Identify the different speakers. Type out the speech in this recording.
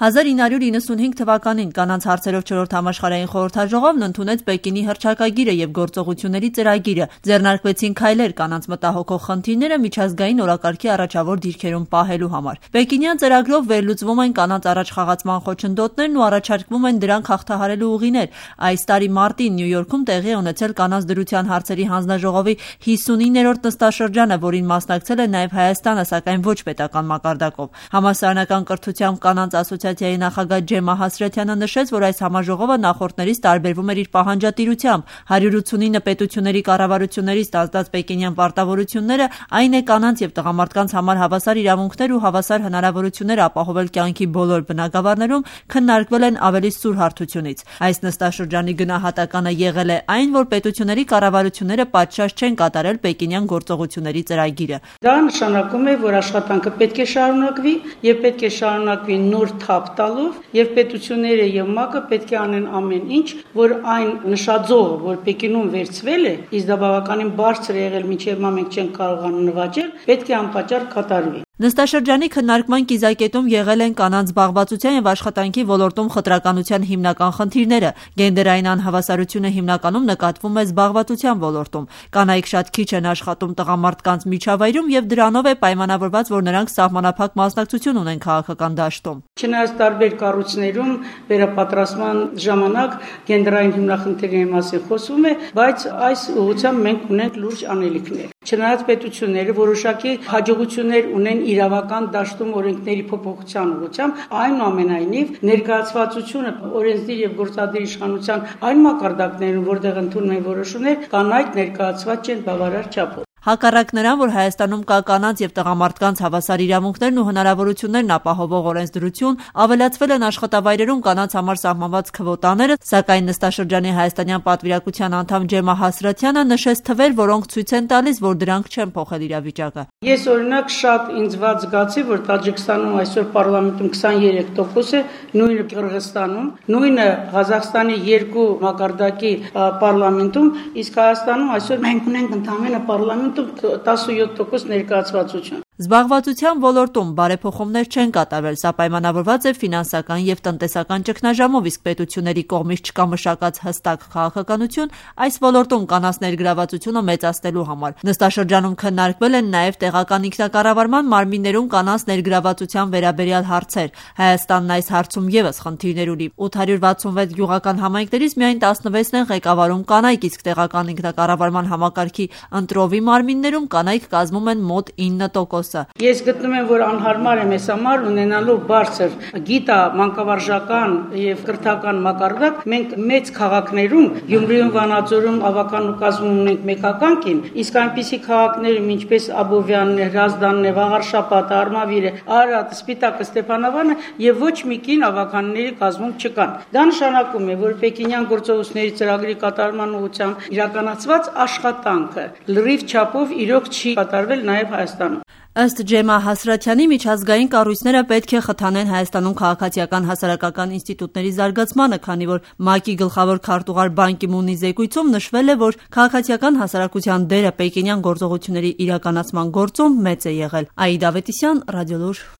Speaker 1: 1995 թվականին կանանց հարցերով 4-րդ համաշխարհային խորհրդաժողովն ընդունեց Պեկինի հռչակագիրը եւ գործողությունների ծրագիրը, ձեռնարկվեցին քայլեր կանանց մտահոգող խնդիրները միջազգային օրակարգի առաջավոր դիրքերում պահելու համար։ Պեկինյան ծրագրով վերլուծվում են կանանց առաջ խաղացման խոչընդոտներն ու առաջարկվում են դրանք հաղթահարելու ուղիներ։ Այս տարի մարտին Նյու Յորքում տեղի ունեցել կանանց դրության հարցերի հանձնաժողովի 59-րդ նստաշրջանը, որին մասնակցել է նաեւ Հայաստանը, սակայն ոչ պետական մակարդակով։ Համալսարանական կրթությամբ կանանց ասոցիացիայի նախագահ Ջեմա Հասրաթյանը նշեց, որ այս համաժողովը նախորդներից տարբերվում էր իր պահանջատիրությամբ։ 189 պետությունների կառավարությունների ստանձնած պեկինյան պարտավորությունները այն է կանանց եւ տղամարդկանց համար հավասար իրավունքներ ու հավասար հնարավորություններ ապահովել կյանքի բոլոր բնագավառներում քննարկվել են ավելի սուր հարթությունից։ Այս նստաշրջանի գնահատականը եղել է այն, որ պետությունների կառավարությունները պատշաճ չեն կատարել պեկինյան գործողությունների ծրագիրը։
Speaker 2: Դա նշանակում է, որ աշխատանքը պետք է շարունակվի եւ պետք է շարունակվի նոր թափ տալով եւ պետությունները եւ ՄԱԿ-ը պետք է անեն ամեն ինչ, որ այն նշաձողը, որ Պեկինում վերցվել է, իսկ դա բավականին բարձր է եղել, մինչեւ մենք չենք կարողանում նվաճել, պետք է անպատճառ կատարվի։
Speaker 1: Նստաշրջանի քննարկման կիզակետում եղել են կանանց զբաղվածության եւ աշխատանքի ոլորտում խտրականության հիմնական խնդիրները։ Գենդերային անհավասարությունը հիմնականում նկատվում է զբաղվածության ոլորտում։ Կանայք շատ քիչ են աշխատում տղամարդկանց միջավայրում եւ դրանով է պայմանավորված, որ նրանք սահմանափակ մասնակցություն ունեն քաղաքական դաշտում։
Speaker 2: Չնայած տարբեր կառույցներում վերապատրաստման ժամանակ գենդերային հիմնախնդիրների մասին խոսվում է, բայց այս ուղղությամբ մենք ունենք լուրջ անելիքներ։ Չնայած պետությունները որոշակի հաջողություններ ունեն իրավական դաշտում օրենքների փոփոխության ուղղությամբ, այնուամենայնիվ ներկայացվածությունը օրենսդիր եւ գործադիր իշխանության այն մակարդակներում, որտեղ ընդունում են որոշումներ, կանայք ներկայացված չեն բավարար չափով։
Speaker 1: Հակառակ նրան, որ Հայաստանում կա կանանց եւ տղամարդկանց հավասար իրավունքներն ու հնարավորություններն ապահովող օրենսդրություն, ավելացվել են աշխատավայրերում կանանց համար սահմանված քվոտաները, սակայն նստաշրջանի հայաստանյան պատվիրակության անդամ Ջեմա Հասրաթյանը նշեց թվեր, որոնք ցույց են տալիս, որ դրանք չեն փոխել իրավիճակը։
Speaker 2: Ես օրինակ շատ ինձ ված զգացի, որ Տաջիկստանում այսօր պարլամենտում 23% է, նույնը Կырգызստանում, նույնը Ղազախստանի 2 մակարդակի պարլամենտում, իսկ Հայաստանում այսօր մենք ունենք ընդամենը պարլամենտ 17% ներկայացվածություն։
Speaker 1: Զբաղվածության ոլորտում բարեփոխումներ չեն կատարվել, սա պայմանավորված է ֆինանսական եւ տնտեսական ճգնաժամով, իսկ պետությունների կողմից չկա մշակած հստակ քաղաքականություն այս ոլորտում կանանց ներգրավվածությունը մեծացնելու համար։ Նստաշրջանում քննարկվել են նաեւ տեղական ինքնակառավարման մարմիններում կանանց ներգրավվածության վերաբերյալ հարցեր։ Հայաստանն այս հարցում եւս խնդիրներ ունի։ 866 գյուղական համայնքներից միայն 16-ն են ղեկավարում կանայք, իսկ տեղական ինքնակառավարման համակարգի ընտրովի մարմիններում կանայք կազմում են մոտ 9%։
Speaker 2: Ես գտնում եմ, որ անհարմար է մեզ համար ունենալու բարձր գիտա մանկավարժական եւ կրթական մակարդակ, մենք մեծ քաղաքներում, Գյումրիում, Վանաձորում ավականու կազմում ունենք մեկական կին, իսկ այնպիսի քաղաքներում, ինչպես Աբովյանն է, Հրազդանն է, Վաղարշապատը, Արմավիրը, Արարատը, Սպիտակը, Ստեփանավանը եւ ոչ մի կին ավականների կազմում չկան։ Դա նշանակում է, որ Պեկինյան գործողությունների ծրագրի կատարման ուղղությամբ իրականացված աշխատանքը լրիվ չափով իրոք չի կատարվել նաեւ Հայաստանում։
Speaker 1: Ըստ Ջեմա Հասրաթյանի միջազգային կառույցները պետք է խթանեն Հայաստանում քաղաքացիական հասարակական ինստիտուտների զարգացմանը, քանի որ ՄԱԿ-ի գլխավոր քարտուղար Բան Կի Մունի զեկույցում նշվել է, որ քաղաքացիական հասարակության դերը պեկինյան գործողությունների իրականացման գործում մեծ է եղել։ Աիդա Ավետիսյան, Ռադիոլուր։